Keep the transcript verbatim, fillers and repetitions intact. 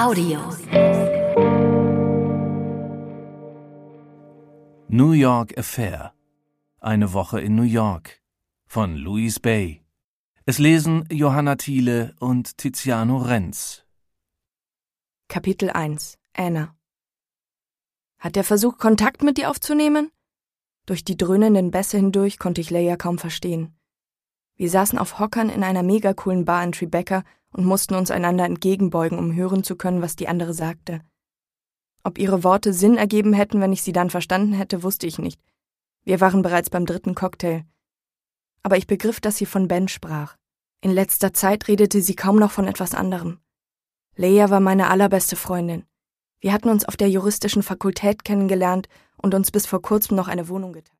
Audio. New York Affair. Eine Woche in New York von Louise Bay. Es lesen Johanna Thiele und Tiziano Renz. Kapitel eins. Anna. Hat er versucht, Kontakt mit dir aufzunehmen? Durch die dröhnenden Bässe hindurch konnte ich Leia kaum verstehen. Wir saßen auf Hockern in einer mega coolen Bar in Tribeca und mussten uns einander entgegenbeugen, um hören zu können, was die andere sagte. Ob ihre Worte Sinn ergeben hätten, wenn ich sie dann verstanden hätte, wusste ich nicht. Wir waren bereits beim dritten Cocktail. Aber ich begriff, dass sie von Ben sprach. In letzter Zeit redete sie kaum noch von etwas anderem. Leia war meine allerbeste Freundin. Wir hatten uns auf der juristischen Fakultät kennengelernt und uns bis vor kurzem noch eine Wohnung geteilt.